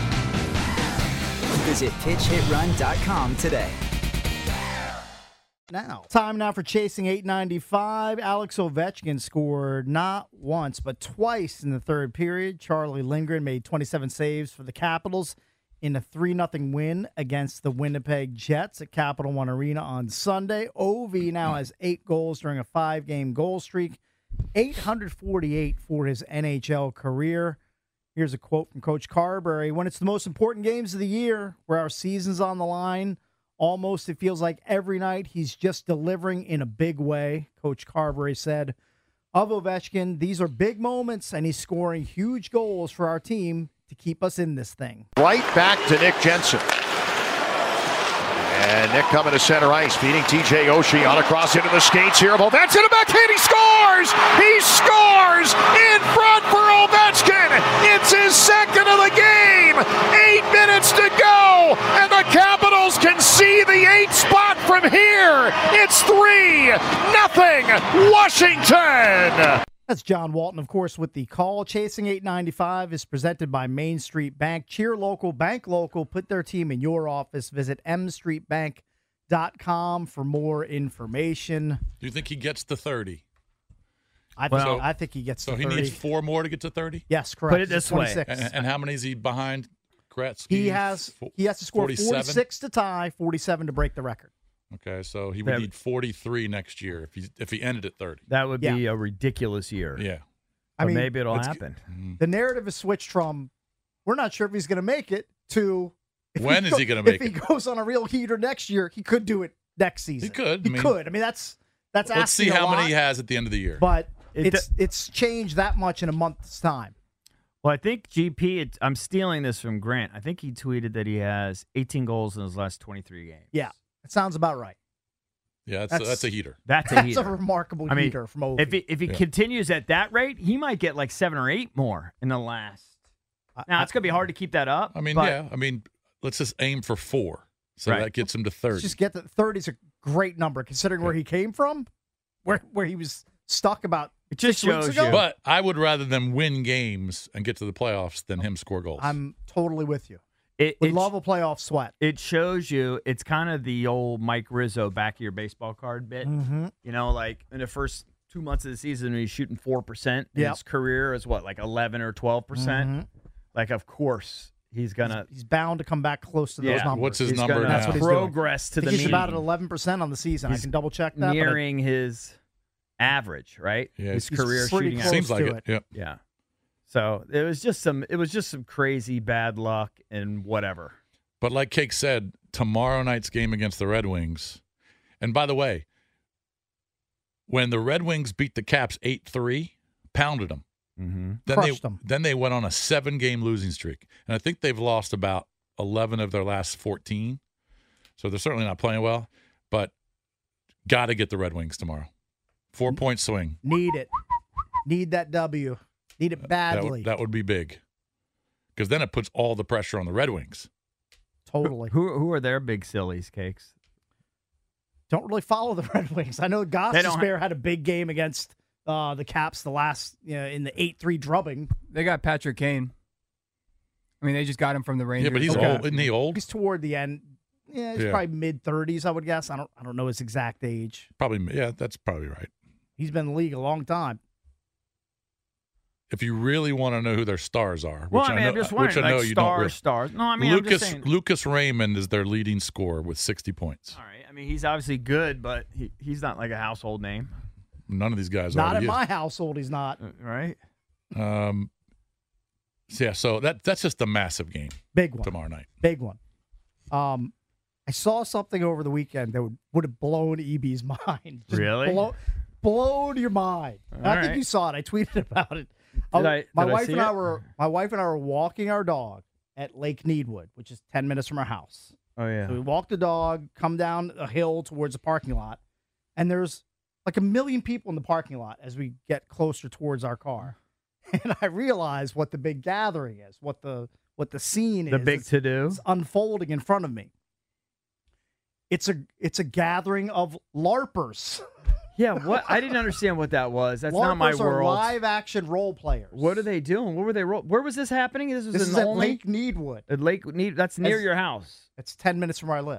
Visit pitch hit run dot com today. now. Time now for Chasing eight ninety-five. Alex Ovechkin scored not once, but twice in the third period. Charlie Lindgren made twenty-seven saves for the Capitals in a three nothing win against the Winnipeg Jets at Capital One Arena on Sunday. Ovi now has eight goals during a five-game goal streak, eight hundred forty-eight for his N H L career. Here's a quote from Coach Carberry. When it's the most important games of the year, where our season's on the line, almost it feels like every night he's just delivering in a big way, Coach Carberry said. Of Ovechkin, these are big moments, and he's scoring huge goals for our team to keep us in this thing. Right back to Nick Jensen. And Nick coming to center ice, beating T J Oshie on across into the skates here of Ovechkin. A backhand, he scores! He scores in front for Ovechkin! It's his second of the game! Eight minutes to go! And the Capitals can see the eight spot from here! It's three nothing Washington! That's John Walton, of course, with the call. Chasing eight ninety-five is presented by Main Street Bank. Cheer local, bank local. Put their team in your office. Visit m street bank dot com for more information. Do you think he gets to thirty? I think, so, I think he gets so to he thirty. needs four more to get to thirty? Yes, correct. Put it this way. And, and how many is he behind Gretzky? He has he has to score forty-seven? forty-six to tie, forty-seven to break the record. Okay, so he would That- need forty-three next year if he if he ended at thirty. That would be Yeah. a ridiculous year. Yeah. But I mean, maybe it'll That's happen. Mm. The narrative is switched from we're not sure if he's going to make it to if When is go- he gonna make If he goes on a real heater next year, he could do it next season. He could. He I mean, could. I mean, that's that's Let's asking see a how lot, many he has at the end of the year. But It it's it's changed that much in a month's time. Well, I think G P, it, I'm stealing this from Grant. I think he tweeted that he has eighteen goals in his last twenty-three games. Yeah, it sounds about right. yeah, that's, that's- a, that's a heater. That's a That's heater. a remarkable I mean, heater from Ovi. If he, if he Yeah. continues at that rate, he might get like seven or eight more in the last. Now, it's going to be hard to keep that up. I mean, but yeah. I mean, let's just aim for four. So Right. that gets him to thirty. Let's just get the thirty is a great number considering where he came from, where where he was stuck about It just six weeks shows ago. you. But I would rather them win games and get to the playoffs than him score goals. I'm totally with you. It, Would it, love a playoff sweat. it shows you, it's kind of the old Mike Rizzo back of your baseball card bit. Mm-hmm. You know, like in the first two months of the season, he's shooting four percent. Yep. His career is what, like eleven or twelve percent? Mhm. Like, of course, he's going to He's bound to come back close to those Yeah. numbers. What's his he's number gonna now? That's what he's doing. progress to I the think he's mean. about at eleven percent on the season. I He's can double check that. but I- nearing his average, right? Yeah, his he's career pretty shooting close average. Seems like to it. it. Yep. Yeah. So it was just some it was just some crazy bad luck and whatever. But like Cake said, tomorrow night's game against the Red Wings. And by the way, when the Red Wings beat the Caps eight three, pounded them. Mm-hmm. Then Crushed they them. then they went on a seven-game losing streak. And I think they've lost about eleven of their last fourteen. So they're certainly not playing well, but got to get the Red Wings tomorrow. Four-point swing. Need it. Need that W. Need it That badly. would, that would be big. Because then it puts all the pressure on the Red Wings. totally. Who who are their big sillies, Cakes? Don't really follow the Red Wings. I know Goss They don't ha- Bear had a big game against uh, the Caps the last you know, in the eight three drubbing. They got Patrick Kane. I mean, they just got him from the Rangers. Yeah, but he's Okay. old. Isn't he old? He's toward the end. Yeah, he's Yeah. probably mid thirties, I would guess. I don't I don't know his exact age. Probably, yeah, that's probably right. He's been in the league a long time. If you really want to know who their stars are, Well, which I mean, know, I'm just which wondering, I know like you don't stars, really- stars. No, I mean, I'm Lucas just saying. Lucas Raymond is their leading scorer with sixty points. All right. I mean, he's obviously good, but he, he's not like a household name, None of these guys Not are. in to my household, he's not. uh, right? you. Um, so yeah, so that that's just a massive game Big one. tomorrow night. Big one. Um, I saw something over the weekend that would, would have blown E B's mind. Just Really? Blow, blown your mind. All I think right. you saw it. I tweeted about it. Did Uh, I- my did I wife see and I it? were my wife and I were walking our dog at Lake Needwood, which is ten minutes from our house. Oh yeah. So we walk the dog, come down a hill towards the parking lot, and there's like a million people in the parking lot as we get closer towards our car. And I realize what the big gathering is, what the what the scene The is. big It's- to do. it's unfolding in front of me. It's a it's a gathering of LARPers. Yeah. What? I didn't understand what that was. That's LARPers not my are world. live action role players. What are they doing? What were they? Ro- Where was this happening? This was This in is at Olney? Lake Needwood. At Lake Need. That's near As- your house. It's ten minutes from where I live.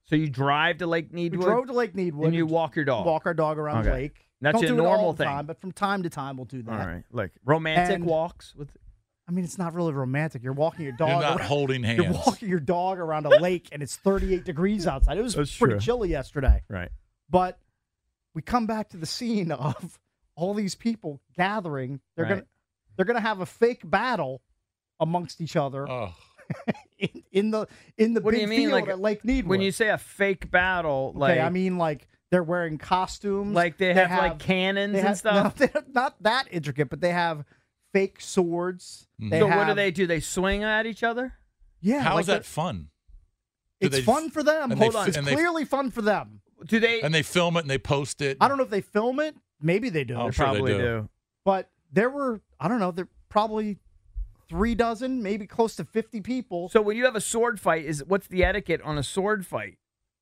So you drive to Lake Needwood? We drove to Lake Needwood. And you walk your dog? Walk our dog around Okay. the lake. That's Don't a do it normal all the thing. time, but from time to time we'll do that. All right. Like romantic And- walks with. I mean, it's not really romantic. You're walking your dog. You're not around- holding You're hands. walking your dog around a lake, and it's thirty-eight degrees outside. It was That's pretty true. chilly yesterday. Right. But we come back to the scene of all these people gathering. They're Right. gonna they're gonna have a fake battle amongst each other Oh. in, in the in the What do big you mean, field like, at Lake Needwood. When you say a fake battle, like okay, I mean like they're wearing costumes, like they have, like cannons they and have- stuff. No, they're not that intricate, but they have fake swords. They so what do have- they do? They swing at each other? Yeah, How like is that the- fun? Do It's they- fun for them. and Hold they on, fi- it's and they- clearly fun for them. Do they? And they film it and they post it. I don't know if they film it. Maybe they do. Oh, I'm sure they Probably do. do. But there were, I don't know, there probably three dozen, maybe close to fifty people. So when you have a sword fight, is what's the etiquette on a sword fight?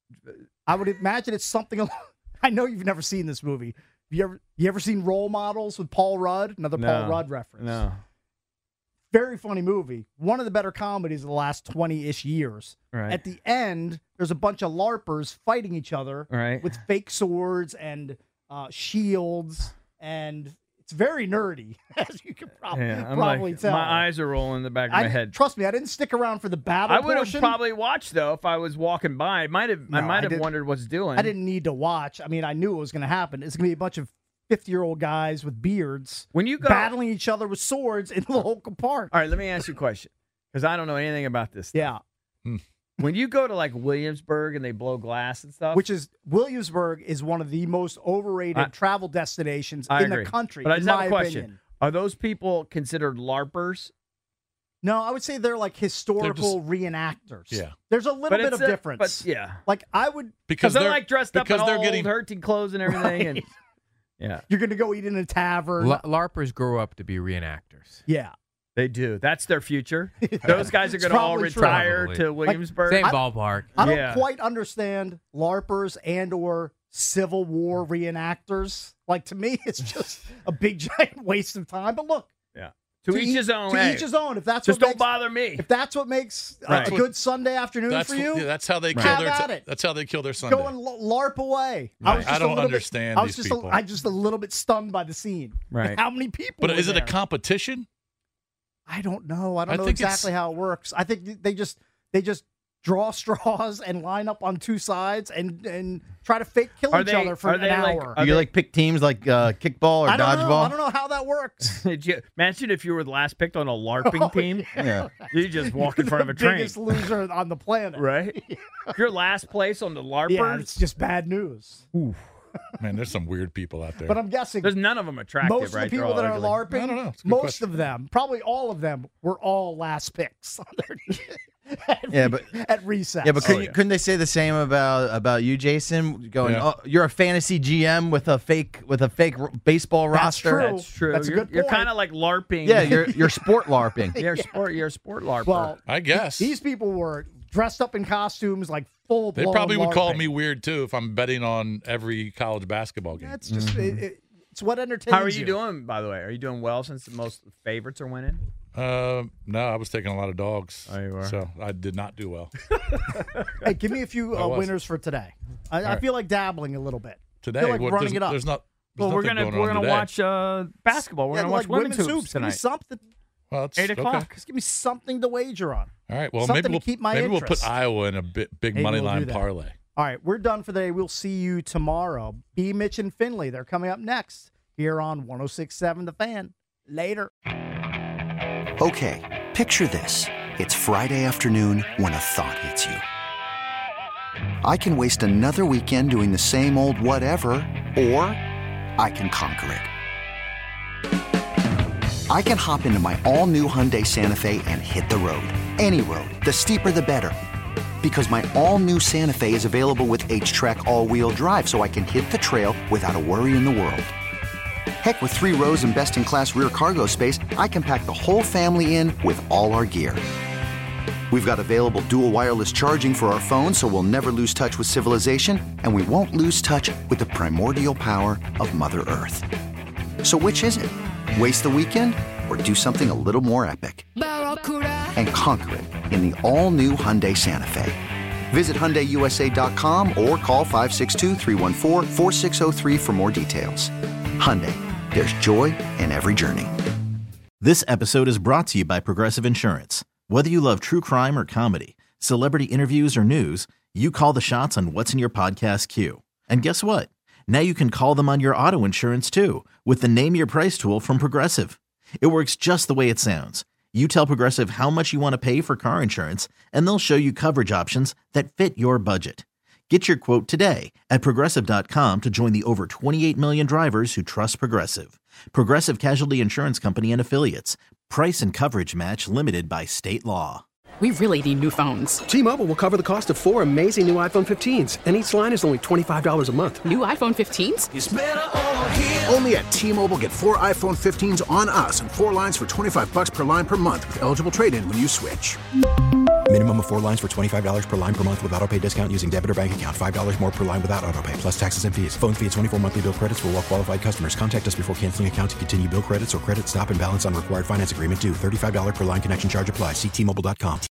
I would imagine it's something. along- I know you've never seen this movie. Have you ever you ever seen Role Models with Paul Rudd? Another Paul No. Rudd reference. No. Very funny movie. One of the better comedies of the last twenty-ish years. Right. At the end, there's a bunch of LARPers fighting each other Right. with fake swords and uh, shields, and it's very nerdy, as you can prob- Yeah, I'm probably like, tell. my eyes are rolling in the back of I, my head. Trust me, I didn't stick around for the battle I would have portion. probably watched though if I was walking by. I might have. I No, might I have didn't- wondered what's doing. I didn't need to watch. I mean, I knew it was going to happen. It's going to be a bunch of fifty-year-old guys with beards When you go, battling each other with swords in the local park. all right. Let me ask you a question because I don't know anything about this. Yeah. When you go to like Williamsburg and they blow glass and stuff, Which is Williamsburg is one of the most overrated I- travel destinations I in agree. the country. But I in just have my a question: opinion. Are those people considered LARPers? No, I would say they're like historical reenactors. Yeah. There's a little But bit it's of a- difference. but yeah. Like I would Because they're, they're like dressed up in because they're all getting hurting clothes and everything. And Right. yeah, You're going to go eat in a tavern. La- LARPers grow up to be reenactors. yeah. they do. That's their future. Those guys are It's going to all probably true. retire Probably. to Williamsburg. Same I- ballpark. I don't Yeah. quite understand LARPers and or Civil War reenactors. Like to me, it's just a big giant waste of time. But look, yeah. To, each eat- his own. To hey, each his own. If that's just what don't makes, bother me. if that's what makes a- Right. a good Sunday afternoon That's for you, yeah, that's how they Right. kill have their. at it. That's how they kill their Sunday. go and l- LARP away. Right. I, was just I a don't little understand Bit, I was these just people. A, I just a little bit stunned by the scene. Right. How many people? But were is it a there? competition? I don't know. I don't I know think it's- exactly how it works. I think they just they just draw straws and line up on two sides and and try to fake kill Are each they- other for are an they like- hour. are you they- like pick teams like uh, kickball or I don't know. dodgeball? I don't know how that works. Did you imagine if you were last picked on a LARPing Oh, team? Yeah. You just walk in front of a the train, biggest loser on the planet. right? If you're last place on the LARPers, Yeah, it's just bad news. Man, there's some weird people out there. But I'm guessing there's none of them attractive, most right? of the They're people all that are ugly. LARPing, I don't know. It's a good most question. of them, probably all of them, were all last picks on their at, Yeah, but- at recess. Yeah, but couldn't, Oh, you- yeah. couldn't they say the same about about you, Jason? Going, Yeah. oh, you're a fantasy G M with a fake with a fake r- baseball That's roster. true. That's true. That's a you're, good You're point. kind of like LARPing. Yeah, you're you're sport larping. you're a sport. You're a sport LARPer. well, I guess these people were dressed up in costumes, like full. they probably would call me weird too if I'm betting on every college basketball game. That's just it, it, it's what entertains. how are you doing, by the way? Are you doing well since the most favorites are winning? Uh, no, I was taking a lot of dogs, Oh, you were? so I did not do well Hey, give me a few I uh, was. winners for today. I, I right. feel like dabbling a little bit. today. I feel like What- running there's, it up. there's not. There's Well, we're nothing gonna going we're on gonna today. watch uh, basketball. We're Yeah, gonna like watch women's hoops, hoops. Give me tonight. something. Well, it's Eight okay. o'clock. Just give me something to wager on. All right. Well, Something maybe to we'll keep my maybe we'll put interest. Iowa in a bit, big Maybe money we'll do line that. parlay. All right, we're done for the day. We'll see you tomorrow. B. Mitch and Finley. They're coming up next here on one oh six point seven The Fan. Later. Okay, picture this. It's Friday afternoon when a thought hits you. I can waste another weekend doing the same old whatever, or I can conquer it. I can hop into my all-new Hyundai Santa Fe and hit the road. Any road. The steeper, the better. Because my all-new Santa Fe is available with H-Track all-wheel drive, so I can hit the trail without a worry in the world. Heck, with three rows and best-in-class rear cargo space, I can pack the whole family in with all our gear. We've got available dual wireless charging for our phones, so we'll never lose touch with civilization, and we won't lose touch with the primordial power of Mother Earth. So which is it? Waste the weekend or do something a little more epic? And conquer it in the all-new Hyundai Santa Fe. Visit Hyundai U S A dot com or call five six two, three one four, four six zero three for more details. Hyundai, there's joy in every journey. This episode is brought to you by Progressive Insurance. Whether you love true crime or comedy, celebrity interviews or news, you call the shots on what's in your podcast queue. And guess what? Now you can call them on your auto insurance too with the Name Your Price tool from Progressive. It works just the way it sounds. You tell Progressive how much you want to pay for car insurance, and they'll show you coverage options that fit your budget. Get your quote today at Progressive dot com to join the over twenty-eight million drivers who trust Progressive. Progressive Casualty Insurance Company and Affiliates. Price and coverage match limited by state law. We really need new phones. T-Mobile will cover the cost of four amazing new iPhone fifteens, and each line is only twenty-five dollars a month. New iPhone fifteens? It's better over here. Only at T-Mobile, get four iPhone fifteens on us and four lines for twenty-five bucks per line per month with eligible trade-in when you switch. Minimum of four lines for twenty-five dollars per line per month with autopay discount using debit or bank account. five dollars more per line without autopay, plus taxes and fees. Phone fee at twenty-four monthly bill credits for well-qualified customers. Contact us before canceling account to continue bill credits or credit stop and balance on required finance agreement due. thirty-five dollars per line connection charge applies. See T Mobile dot com.